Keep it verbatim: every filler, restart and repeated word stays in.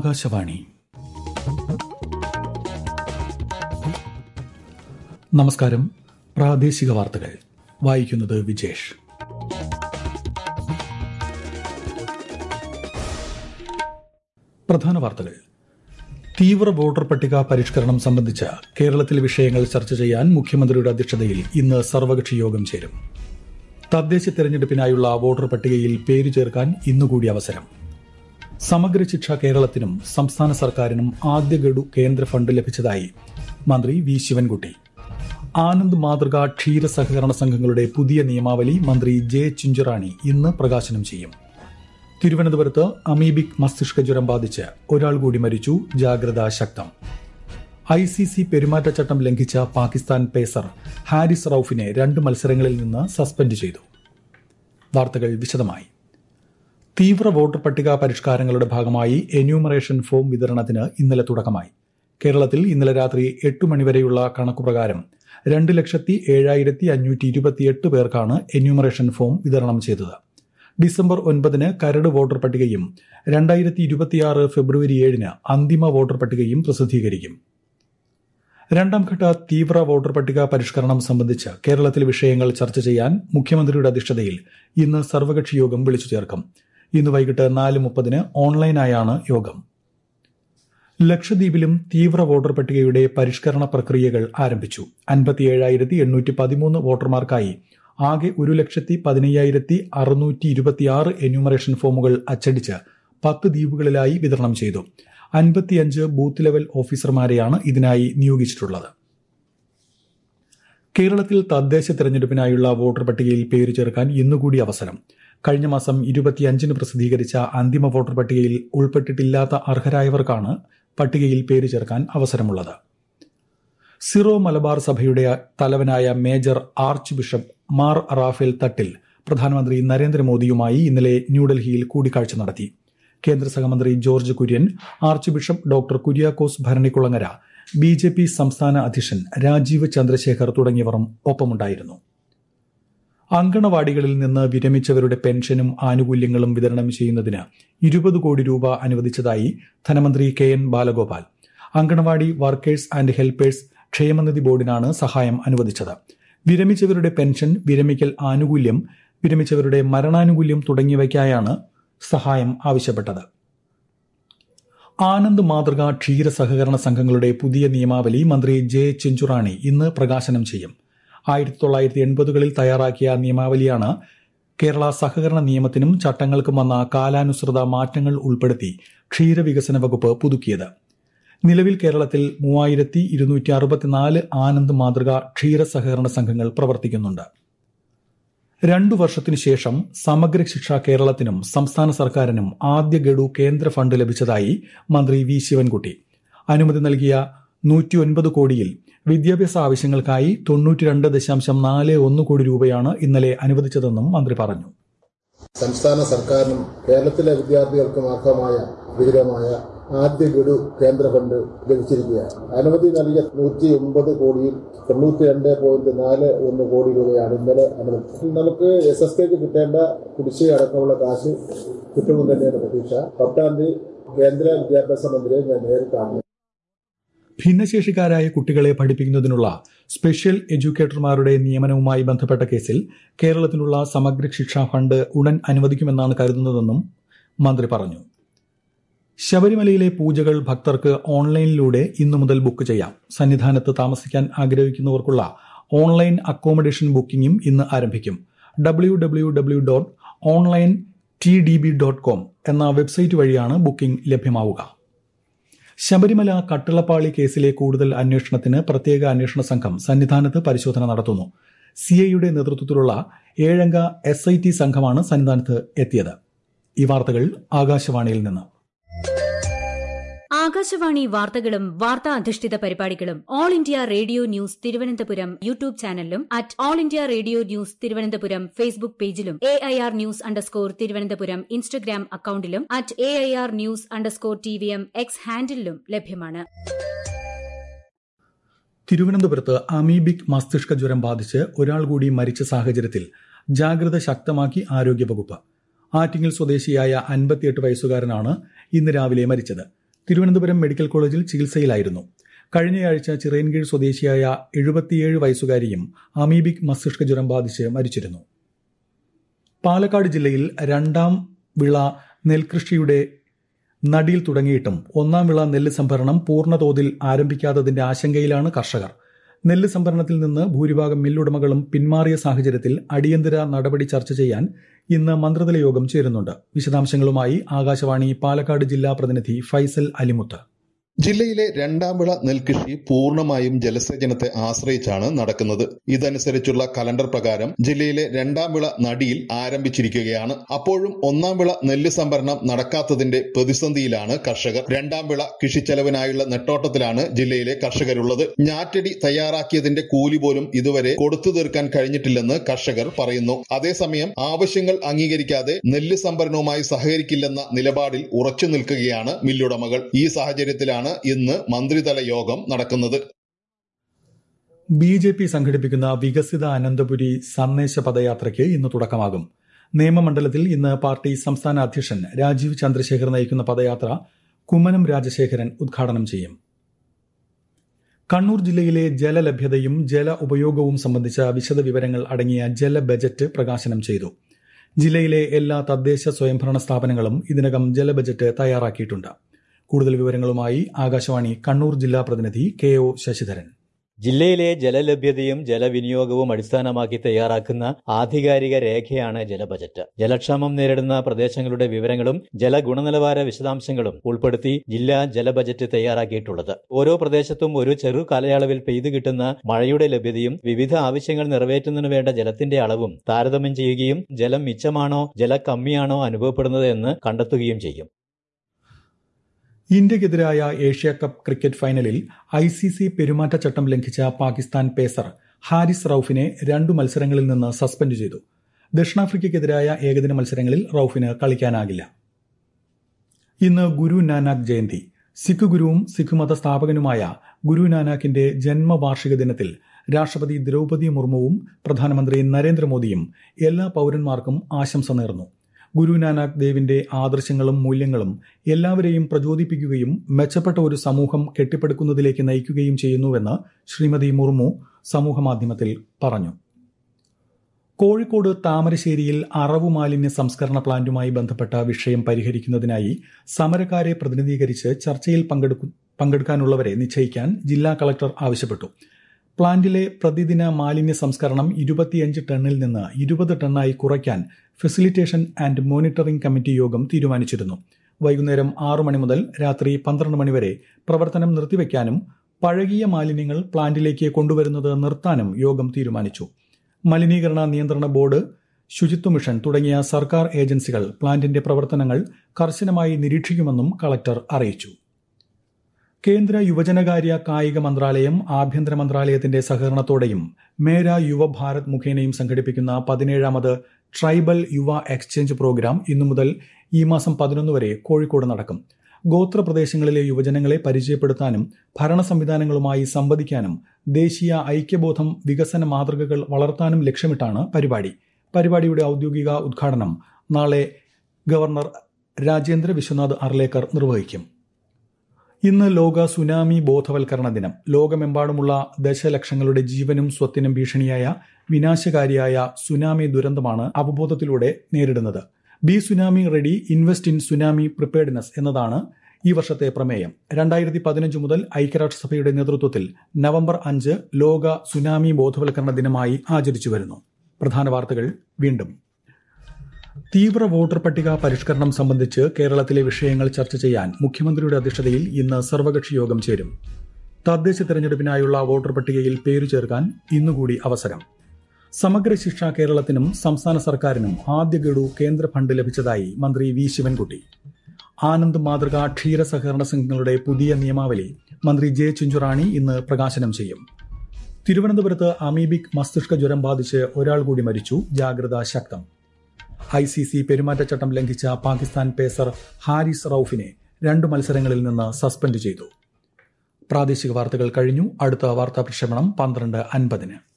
ആകാശവാണി. നമസ്കാരം. പ്രാദേശിക വാർത്തകൾ വായിക്കുന്നത് വിജേഷ്. പ്രധാന വാർത്തകൾ. തീവ്ര വോട്ടർ പട്ടിക പരിഷ്കരണം സംബന്ധിച്ച കേരളത്തിലെ വിഷയങ്ങൾ ചർച്ച ചെയ്യാൻ മുഖ്യമന്ത്രിയുടെ അധ്യക്ഷതയിൽ ഇന്ന് സർവകക്ഷി യോഗം ചേരും. തദ്ദേശ തെരഞ്ഞെടുപ്പിനായുള്ള വോട്ടർ പട്ടികയിൽ പേരു ചേർക്കാൻ ഇന്നുകൂടി അവസരം. സമഗ്ര ശിക്ഷ കേരളത്തിനും സംസ്ഥാന സർക്കാരിനും ആദ്യ ഗഡു കേന്ദ്ര ഫണ്ട് ലഭിച്ചതായി മന്ത്രി വി ശിവൻകുട്ടി. ആനന്ദ് മാതൃക ക്ഷീര സഹകരണ സംഘങ്ങളുടെ പുതിയ നിയമാവലി മന്ത്രി ജെ ചിഞ്ചുറാണി ഇന്ന് പ്രകാശനം ചെയ്യും. തിരുവനന്തപുരത്ത് അമീബിക് മസ്തിഷ്ക ജ്വരം ബാധിച്ച് ഒരാൾ കൂടി മരിച്ചു. ജാഗ്രത ശക്തം. ഐ സി സി പെരുമാറ്റച്ചട്ടം ലംഘിച്ച പാകിസ്ഥാൻ പേസർ ഹാരിസ് റൌഫിനെ രണ്ട് മത്സരങ്ങളിൽ നിന്ന് സസ്പെൻഡ് ചെയ്തു. വാർത്തകൾ വിശദമായി. തീവ്ര വോട്ടർ പട്ടിക പരിഷ്കാരങ്ങളുടെ ഭാഗമായി എന്യൂമറേഷൻ ഫോം വിതരണത്തിന് ഇന്നലെ തുടക്കമായി. കേരളത്തിൽ ഇന്നലെ രാത്രി എട്ട് മണിവരെയുള്ള കണക്കുപ്രകാരം രണ്ട് ലക്ഷത്തി ഏഴായിരത്തി അഞ്ഞൂറ്റി ഇരുപത്തിയെട്ട് പേർക്കാണ് എന്യൂമറേഷൻ ഫോം വിതരണം ചെയ്തത്. ഡിസംബർ ഒൻപതിന് കരട് വോട്ടർ പട്ടികയും രണ്ടായിരത്തി ഇരുപത്തിയാറ് ഫെബ്രുവരി ഏഴിന് അന്തിമ വോട്ടർ പട്ടികയും പ്രസിദ്ധീകരിക്കും. രണ്ടാംഘട്ട തീവ്ര വോട്ടർ പട്ടിക പരിഷ്കരണം സംബന്ധിച്ച് കേരളത്തിലെ വിഷയങ്ങൾ ചർച്ച ചെയ്യാൻ മുഖ്യമന്ത്രിയുടെ അധ്യക്ഷതയിൽ ഇന്ന് സർവകക്ഷി യോഗം വിളിച്ചു ചേർക്കും. ഇന്ന് വൈകിട്ട് നാല് മുപ്പതിന് ഓൺലൈനായാണ് യോഗം. ലക്ഷദ്വീപിലും തീവ്ര വോട്ടർ പട്ടികയുടെ പരിഷ്കരണ പ്രക്രിയകൾ ആരംഭിച്ചു. അൻപത്തിയേഴായിരത്തി എണ്ണൂറ്റി പതിമൂന്ന് വോട്ടർമാർക്കായി ആകെ ഒരു ലക്ഷത്തി പതിനയ്യായിരത്തി അറുന്നൂറ്റി ഇരുപത്തിയാറ് എന്യൂമറേഷൻ ഫോമുകൾ അച്ചടിച്ച് പത്ത് ദ്വീപുകളിലായി വിതരണം ചെയ്തു. അൻപത്തിയഞ്ച് ബൂത്ത് ലെവൽ ഓഫീസർമാരെയാണ് ഇതിനായി നിയോഗിച്ചിട്ടുള്ളത്. കേരളത്തിൽ തദ്ദേശ തെരഞ്ഞെടുപ്പിനായുള്ള വോട്ടർ പട്ടികയിൽ പേര് ചേർക്കാൻ ഇന്നുകൂടി അവസരം. കഴിഞ്ഞ മാസം ഇരുപത്തിയഞ്ചിന് പ്രസിദ്ധീകരിച്ച അന്തിമ വോട്ടർ പട്ടികയിൽ ഉൾപ്പെട്ടിട്ടില്ലാത്ത അർഹരായവർക്കാണ് പട്ടികയിൽ പേര് ചേർക്കാൻ അവസരമുള്ളത്. സിറോ മലബാർ സഭയുടെ തലവനായ major archbishop Mar Raphael Thattil പ്രധാനമന്ത്രി നരേന്ദ്രമോദിയുമായി ഇന്നലെ ന്യൂഡൽഹിയിൽ കൂടിക്കാഴ്ച നടത്തി. കേന്ദ്ര സഹമന്ത്രി George Kurian, archbishop doctor Kuriakose Bharanikulangara, B J P സംസ്ഥാന അധ്യക്ഷൻ രാജീവ് ചന്ദ്രശേഖർ തുടങ്ങിയവർ ഒപ്പമുണ്ടായിരുന്നു. അങ്കണവാടികളിൽ നിന്ന് വിരമിച്ചവരുടെ പെൻഷനും ആനുകൂല്യങ്ങളും വിതരണം ചെയ്യുന്നതിന് ഇരുപത് കോടി രൂപ അനുവദിച്ചതായി ധനമന്ത്രി K N Balagopal. Anganwadi workers and helpers ക്ഷേമനിധി ബോർഡിനാണ് സഹായം അനുവദിച്ചത്. വിരമിച്ചവരുടെ പെൻഷൻ, വിരമിക്കൽ ആനുകൂല്യം, വിരമിച്ചവരുടെ മരണാനുകൂല്യം തുടങ്ങിയവയ്ക്കായാണ് സഹായം ആവശ്യപ്പെട്ടത്. ആനന്ദ് മാതൃക ക്ഷീര സഹകരണ സംഘങ്ങളുടെ പുതിയ നിയമാവലി മന്ത്രി ജെ ചിഞ്ചുറാണി ഇന്ന് പ്രകാശനം ചെയ്യും. ആയിരത്തി തൊള്ളായിരത്തി എൺപതുകളിൽ തയ്യാറാക്കിയ നിയമാവലിയാണ് കേരള സഹകരണ നിയമത്തിനും ചട്ടങ്ങൾക്കും വന്ന കാലാനുസൃത മാറ്റങ്ങൾ ഉൾപ്പെടുത്തി ക്ഷീരവികസന വകുപ്പ് പുതുക്കിയത്. നിലവിൽ കേരളത്തിൽ മൂവായിരത്തി ഇരുന്നൂറ്റി അറുപത്തിനാല് ആനന്ദ് മാതൃക ക്ഷീര സഹകരണ സംഘങ്ങൾ പ്രവർത്തിക്കുന്നുണ്ട്. രണ്ടു വർഷത്തിനു ശേഷം സമഗ്ര ശിക്ഷ കേരളത്തിനും സംസ്ഥാന സർക്കാരിനും ആദ്യ ഗഡു കേന്ദ്ര ഫണ്ട് ലഭിച്ചതായി മന്ത്രി വി ശിവൻകുട്ടി. അനുമതി നൽകിയ നൂറ്റി ഒൻപത് കോടിയിൽ വിദ്യാഭ്യാസ ആവശ്യങ്ങൾക്കായി തൊണ്ണൂറ്റി രണ്ട് ദശാംശം നാല് ഒന്ന് കോടി രൂപയാണ് ഇന്നലെ അനുവദിച്ചതെന്നും മന്ത്രി പറഞ്ഞു. സംസ്ഥാന സർക്കാരിനും കേരളത്തിലെ വിദ്യാർത്ഥികൾക്കും അർഹമായ വിഹിതമായ ആദ്യ ഗഡു കേന്ദ്ര ഫണ്ട് ലഭിച്ചിരിക്കുകയാണ്. അനുമതി നൽകിയ നൂറ്റി ഒൻപത് കോടിയിൽ തൊണ്ണൂറ്റി രണ്ട് പോയിന്റ് നാല് ഒന്ന് കോടി രൂപയാണ് ഇന്നലെ അനുവദിച്ചത്. നമുക്ക് എസ് എസ് കെക്ക് കിട്ടേണ്ട കുടിശ്ശിക അടക്കമുള്ള കാശ് കിട്ടുമെന്ന് തന്നെയാണ് പ്രതീക്ഷ. പത്താം തീയതി കേന്ദ്ര വിദ്യാഭ്യാസ മന്ത്രിയെ ഞാൻ നേരിട്ടാണ്. ഭിന്നശേഷിക്കാരായ കുട്ടികളെ പഠിപ്പിക്കുന്നതിനുള്ള സ്പെഷ്യൽ എഡ്യൂക്കേറ്റർമാരുടെ നിയമനവുമായി ബന്ധപ്പെട്ട കേസിൽ കേരളത്തിനുള്ള സമഗ്ര ശിക്ഷാ ഫണ്ട് ഉടൻ അനുവദിക്കുമെന്നാണ് കരുതുന്നതെന്നും മന്ത്രി പറഞ്ഞു. ശബരിമലയിലെ പൂജകൾ ഭക്തർക്ക് ഓൺലൈനിലൂടെ ഇന്നു മുതൽ ബുക്ക് ചെയ്യാം. സന്നിധാനത്ത് താമസിക്കാൻ ആഗ്രഹിക്കുന്നവർക്കുള്ള ഓൺലൈൻ അക്കോമഡേഷൻ ബുക്കിംഗും ഇന്ന് ആരംഭിക്കും. W W W dot online T D B dot com എന്ന വെബ്സൈറ്റ് വഴിയാണ് ബുക്കിംഗ് ലഭ്യമാവുക. ശബരിമല കട്ടിളപ്പാളി കേസിലെ കൂടുതൽ അന്വേഷണത്തിന് പ്രത്യേക അന്വേഷണ സംഘം സന്നിധാനത്ത് പരിശോധന നടത്തുന്നു. സിഐയുടെ നേതൃത്വത്തിലുള്ള ഏഴംഗ എസ് ഐ ടി സംഘമാണ് സന്നിധാനത്ത് എത്തിയത്. ഈ വാർത്തകൾ ആകാശവാണിയിൽ നിന്ന്. ആകാശവാണി വാർത്തകളും വാർത്താ അധിഷ്ഠിത പരിപാടികളും all India radio news Thiruvananthapuram YouTube ചാനലിലും at all India radio news Thiruvananthapuram Facebook പേജിലും A I R news underscore Thiruvananthapuram Instagram അക്കൌണ്ടിലും at A I R news underscore T V M X ഹാൻഡിലും ലഭ്യമാണ്. തിരുവനന്തപുരത്ത് അമീബിക് മസ്തിഷ്ക ജ്വരം ബാധിച്ച് ഒരാൾ കൂടി മരിച്ച സാഹചര്യത്തിൽ ജാഗ്രത ശക്തമാക്കി ആരോഗ്യവകുപ്പ്. ആറ്റിങ്ങൽ സ്വദേശിയായ അൻപത്തിയെട്ട് വയസ്സുകാരനാണ് ഇന്ന് രാവിലെ മരിച്ചത്. തിരുവനന്തപുരം മെഡിക്കൽ കോളേജിൽ ചികിത്സയിലായിരുന്നു. കഴിഞ്ഞയാഴ്ച ചിറയൻകീഴ് സ്വദേശിയായ എഴുപത്തിയേഴ് വയസ്സുകാരിയും അമീബിക് മസ്തിഷ്ക ജ്വരം ബാധിച്ച് മരിച്ചിരുന്നു. പാലക്കാട് ജില്ലയിൽ രണ്ടാം വിള നെൽകൃഷിയുടെ നടിയിൽ തുടങ്ങിയിട്ടും ഒന്നാം വിള നെല്ല് സംഭരണം പൂർണ്ണതോതിൽ ആരംഭിക്കാത്തതിന്റെ ആശങ്കയിലാണ് കർഷകർ. നെല്ല് സംഭരണത്തിൽ നിന്ന് ഭൂരിഭാഗം മില്ലുടമകളും പിന്മാറിയ സാഹചര്യത്തിൽ അടിയന്തര നടപടി ചർച്ച ചെയ്യാൻ ഇന്ന് മന്ത്രിതല യോഗം ചേരുന്നുണ്ട്. വിശദാംശങ്ങളുമായി ആകാശവാണി പാലക്കാട് ജില്ലാ പ്രതിനിധി ഫൈസൽ അലിമുത്ത്. ജില്ലയിലെ രണ്ടാം വിള നെൽകൃഷി പൂർണ്ണമായും ജലസേചനത്തെ ആശ്രയിച്ചാണ് നടക്കുന്നത്. ഇതനുസരിച്ചുള്ള കലണ്ടർ പ്രകാരം ജില്ലയിലെ രണ്ടാം വിള നടിയിൽ ആരംഭിച്ചിരിക്കുകയാണ്. അപ്പോഴും ഒന്നാം വിള നെല്ല് സംഭരണം നടക്കാത്തതിന്റെ പ്രതിസന്ധിയിലാണ് കർഷകർ. രണ്ടാം വിള കൃഷിച്ചെലവിനായുള്ള നെട്ടോട്ടത്തിലാണ് ജില്ലയിലെ കർഷകരുള്ളത്. ഞാറ്റടി തയ്യാറാക്കിയതിന്റെ കൂലി പോലും ഇതുവരെ കൊടുത്തു തീർക്കാൻ കഴിഞ്ഞിട്ടില്ലെന്ന് കർഷകർ പറയുന്നു. അതേസമയം ആവശ്യങ്ങൾ അംഗീകരിക്കാതെ നെല്ല് സംഭരണവുമായി സഹകരിക്കില്ലെന്ന നിലപാടിൽ ഉറച്ചു നിൽക്കുകയാണ് മില്ലുടമകൾ. ഈ സാഹചര്യത്തിലാണ് ഇന്ന് മന്ത്രിതല യോഗം നടക്കുന്നത്. ബി ജെ പി സംഘടിപ്പിക്കുന്ന വികസിത അനന്തപുരി സന്ദേശ പദയാത്രയ്ക്ക് ഇന്ന് തുടക്കമാകും. നേമമണ്ഡലത്തിൽ ഇന്ന് പാർട്ടി സംസ്ഥാന അധ്യക്ഷൻ രാജീവ് ചന്ദ്രശേഖർ നയിക്കുന്ന പദയാത്ര കുമ്മനം രാജശേഖരൻ ഉദ്ഘാടനം ചെയ്യും. കണ്ണൂർ ജില്ലയിലെ ജലലഭ്യതയും ജല ഉപയോഗവും സംബന്ധിച്ച വിശദവിവരങ്ങൾ അടങ്ങിയ ജല ബജറ്റ് പ്രകാശനം ചെയ്തു. ജില്ലയിലെ എല്ലാ തദ്ദേശ സ്വയംഭരണ സ്ഥാപനങ്ങളും ഇതിനകം ജല ബജറ്റ് തയ്യാറാക്കിയിട്ടുണ്ട്. കൂടുതൽ വിവരങ്ങളുമായി ആകാശവാണി കണ്ണൂർ ജില്ലാ പ്രതിനിധി കെ ഒ ശശിധരൻ. ജില്ലയിലെ ജലലഭ്യതയും ജലവിനിയോഗവും അടിസ്ഥാനമാക്കി തയ്യാറാക്കുന്ന ആധികാരിക രേഖയാണ് ജലബജറ്റ്. ജലക്ഷാമം നേരിടുന്ന പ്രദേശങ്ങളുടെ വിവരങ്ങളും ജലഗുണനിലവാര വിശദാംശങ്ങളും ഉൾപ്പെടുത്തി ജില്ലാ ജലബജറ്റ് തയ്യാറാക്കിയിട്ടുള്ളത്. ഓരോ പ്രദേശത്തും ഒരു ചെറു കാലയളവിൽ പെയ്തു കിട്ടുന്ന മഴയുടെ ലഭ്യതയും വിവിധ ആവശ്യങ്ങൾ നിറവേറ്റുന്നതിനു വേണ്ട ജലത്തിന്റെ അളവും താരതമ്യം ചെയ്യുകയും ജലം മിച്ചമാണോ ജല കമ്മിയാണോ അനുഭവപ്പെടുന്നത് എന്ന് കണ്ടെത്തുകയും ചെയ്യും. ഇന്ത്യക്കെതിരായ ഏഷ്യ കപ്പ് ക്രിക്കറ്റ് ഫൈനലിൽ ഐ സി സി പെരുമാറ്റച്ചട്ടം ലംഘിച്ച പാകിസ്ഥാൻ പേസർ ഹാരിസ് റൌഫിനെ രണ്ടു മത്സരങ്ങളിൽ നിന്ന് സസ്പെൻഡ് ചെയ്തു. ദക്ഷിണാഫ്രിക്കയ്ക്കെതിരായ ഏകദിന മത്സരങ്ങളിൽ റൌഫിന് കളിക്കാനാകില്ല. ഇന്ന് ഗുരു നാനാക്ക് ജയന്തി. സിഖ് ഗുരുവും സിഖ് മത സ്ഥാപകനുമായ ഗുരു നാനാക്കിന്റെ ജന്മവാർഷിക ദിനത്തിൽ രാഷ്ട്രപതി ദ്രൌപദി മുർമുവും പ്രധാനമന്ത്രി നരേന്ദ്രമോദിയും എല്ലാ പൌരന്മാർക്കും ആശംസ നേർന്നു. ഗുരു നാനാക്ക് ദേവിന്റെ ആദർശങ്ങളും മൂല്യങ്ങളും എല്ലാവരെയും പ്രചോദിപ്പിക്കുകയും മെച്ചപ്പെട്ട ഒരു സമൂഹം കെട്ടിപ്പടുക്കുന്നതിലേക്ക് നയിക്കുകയും ചെയ്യുന്നുവെന്ന് ശ്രീമതി മുർമു സമൂഹമാധ്യമത്തിൽ പറഞ്ഞു. കോഴിക്കോട് താമരശ്ശേരിയിൽ അറവു മാലിന്യ സംസ്കരണ പ്ലാന്റുമായി ബന്ധപ്പെട്ട വിഷയം പരിഹരിക്കുന്നതിനായി സമരക്കാരെ പ്രതിനിധീകരിച്ച് ചർച്ചയിൽ പങ്കെടുക്കാനുള്ളവരെ നിശ്ചയിക്കാൻ ജില്ലാ കളക്ടർ ആവശ്യപ്പെട്ടു. പ്ലാന്റിലെ പ്രതിദിന മാലിന്യ സംസ്കരണം ഇരുപത്തിയഞ്ച് ടണ്ണിൽ നിന്ന് ഇരുപത് ടണ്ണായി കുറയ്ക്കാൻ ഫെസിലിറ്റേഷൻ ആൻഡ് മോണിറ്ററിംഗ് കമ്മിറ്റി യോഗം തീരുമാനിച്ചിരുന്നു. വൈകുന്നേരം ആറു മണി മുതൽ രാത്രി പന്ത്രണ്ട് മണിവരെ പ്രവർത്തനം നിർത്തിവെക്കാനും പഴകിയ മാലിന്യങ്ങൾ പ്ലാന്റിലേക്ക് കൊണ്ടുവരുന്നത് നിർത്താനും യോഗം തീരുമാനിച്ചു. മലിനീകരണ നിയന്ത്രണ ബോർഡ്, ശുചിത്വ മിഷൻ തുടങ്ങിയ സർക്കാർ ഏജൻസികൾ പ്ലാന്റിന്റെ പ്രവർത്തനങ്ങൾ കർശനമായി നിരീക്ഷിക്കുമെന്നും കളക്ടർ അറിയിച്ചു. കേന്ദ്ര യുവജനകാര്യ കായിക മന്ത്രാലയം ആഭ്യന്തര മന്ത്രാലയത്തിന്റെ സഹകരണത്തോടെയും മേര യുവഭാരത് മുഖേനയും സംഘടിപ്പിക്കുന്ന പതിനേഴാമത് ട്രൈബൽ യുവ എക്സ്ചേഞ്ച് പ്രോഗ്രാം ഇന്നു മുതൽ ഈ മാസം പതിനൊന്ന് വരെ കോഴിക്കോട് നടക്കും. ഗോത്രപ്രദേശങ്ങളിലെ യുവജനങ്ങളെ പരിചയപ്പെടുത്താനും ഭരണ സംവിധാനങ്ങളുമായി സംവദിക്കാനും ദേശീയ ഐക്യബോധം വികസന മാതൃകകൾ വളർത്താനും ലക്ഷ്യമിട്ടാണ് പരിപാടി. പരിപാടിയുടെ ഔദ്യോഗിക ഉദ്ഘാടനം നാളെ ഗവർണർ രാജേന്ദ്ര വിശ്വനാഥ് അർലേക്കർ നിർവഹിക്കും. ഇന്ന് ലോക സുനാമി ബോധവൽക്കരണ ദിനം. ലോകമെമ്പാടുമുള്ള ദശലക്ഷങ്ങളുടെ ജീവനും സ്വത്തിനും ഭീഷണിയായ വിനാശകാരിയായ സുനാമി ദുരന്തമാണ് അവബോധത്തിലൂടെ നേരിടുന്നത്. Be tsunami ready, invest in tsunami preparedness എന്നതാണ് ഈ വർഷത്തെ പ്രമേയം. രണ്ടായിരത്തി പതിനഞ്ച് മുതൽ ഐക്യരാഷ്ട്രസഭയുടെ നേതൃത്വത്തിൽ നവംബർ അഞ്ച് ലോക സുനാമി ബോധവൽക്കരണ ദിനമായി ആചരിച്ചു വരുന്നു. പ്രധാന വാർത്തകൾ വീണ്ടും. തീവ്ര വോട്ടർ പട്ടിക പരിഷ്കരണം സംബന്ധിച്ച് കേരളത്തിലെ വിഷയങ്ങൾ ചർച്ച ചെയ്യാൻ മുഖ്യമന്ത്രിയുടെ അധ്യക്ഷതയിൽ ഇന്ന് സർവകക്ഷി യോഗം ചേരും. തദ്ദേശ തെരഞ്ഞെടുപ്പിനായുള്ള വോട്ടർ പട്ടികയിൽ പേരു ചേർക്കാൻ ഇന്നുകൂടി അവസരം. സമഗ്ര ശിക്ഷ കേരളത്തിനും സംസ്ഥാന സർക്കാരിനും ആദ്യ ഗഡു കേന്ദ്ര ഫണ്ട് ലഭിച്ചതായി മന്ത്രി വി ശിവൻകുട്ടി. ആനന്ദ് മാതൃക ക്ഷീര സഹകരണ സംഘങ്ങളുടെ പുതിയ നിയമാവലി മന്ത്രി ജെ ചിഞ്ചുറാണി ഇന്ന് പ്രകാശനം ചെയ്യും. തിരുവനന്തപുരത്ത് അമീബിക് മസ്തിഷ്ക ജ്വരം ബാധിച്ച് ഒരാൾ കൂടി മരിച്ചു. ജാഗ്രത ശക്തം. ഐ സി സി പെരുമാറ്റച്ചട്ടം ലംഘിച്ച പാകിസ്ഥാൻ പേസർ ഹാരിസ് റൌഫിനെ രണ്ടു മത്സരങ്ങളിൽ നിന്ന് സസ്പെൻഡ് ചെയ്തു. പ്രാദേശിക വാർത്തകൾ കഴിഞ്ഞു. അടുത്ത വാർത്താ പ്രക്ഷേപണം പന്ത്രണ്ട് അൻപതിന്.